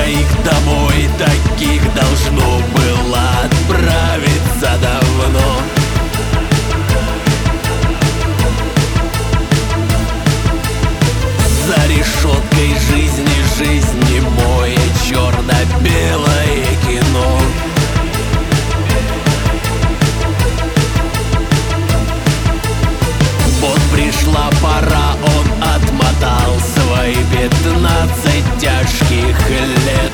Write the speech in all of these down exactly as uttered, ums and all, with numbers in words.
их домой, таких должно было отправиться давно. За решеткой жизни, жизни мое черно-белое кино. Вот пришла пора, он отмотал свои пятнадцать тяжких лет.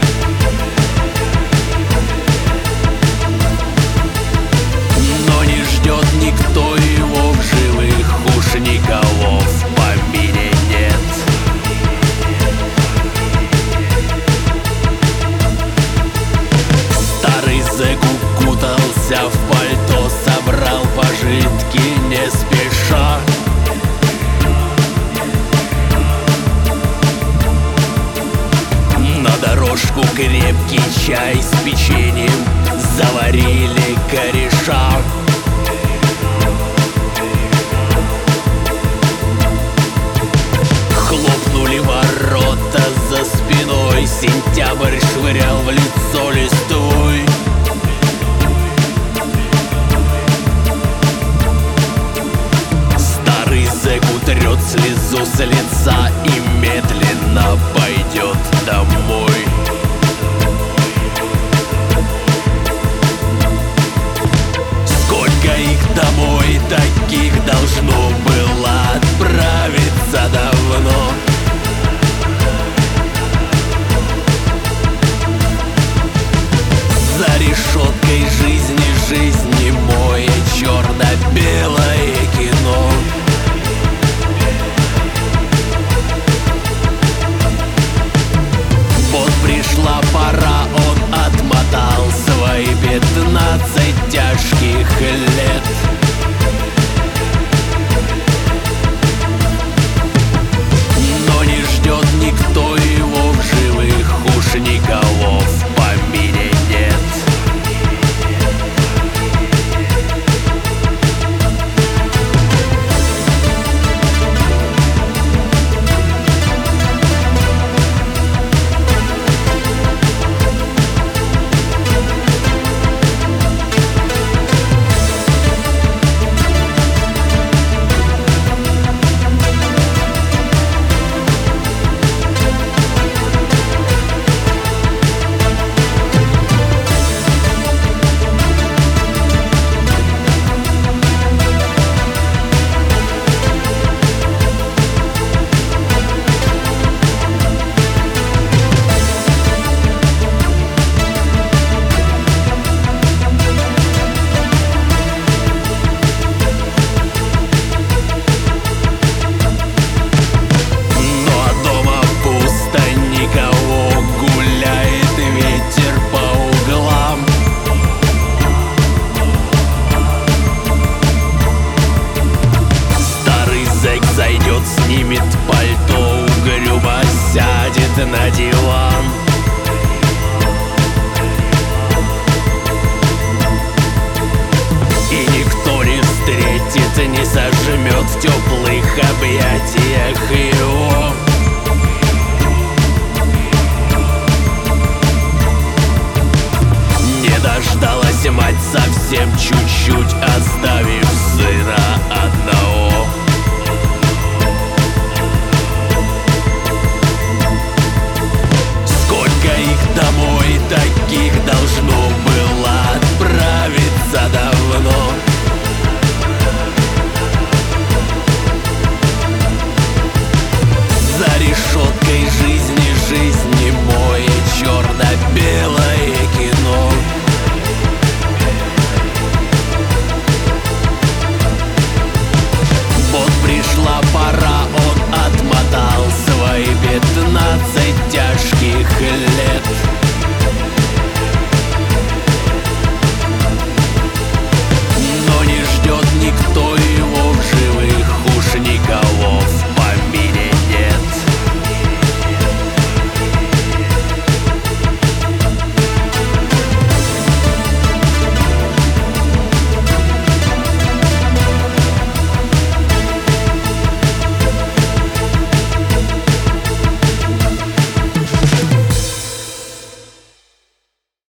Но не ждет никто его в живых, уж никого в помине нет. Старый зэк укутался в пальто, собрал пожитки не спеша. На дорожку крепкий чай с печеньем заварили кореша. Хлопнули ворота за спиной, сентябрь швырял в лицо листвой. Старый зэк утрет слезу с лица и медленно пойдет домой. Сколько их домой, таких должно было отправиться давно. За решеткой жизни, жизни мое черно-белое кино. Вот пришла пора, он отмотал свои пятнадцать тяжких лет. Но не ждет никто его в живых, уж никого в помине нет. Снимет пальто, угрюмо сядет на диван. И никто не встретит, не сожмет в теплых объятиях его. Не дождалась мать совсем чуть-чуть, оставив сына одного. Их домой, так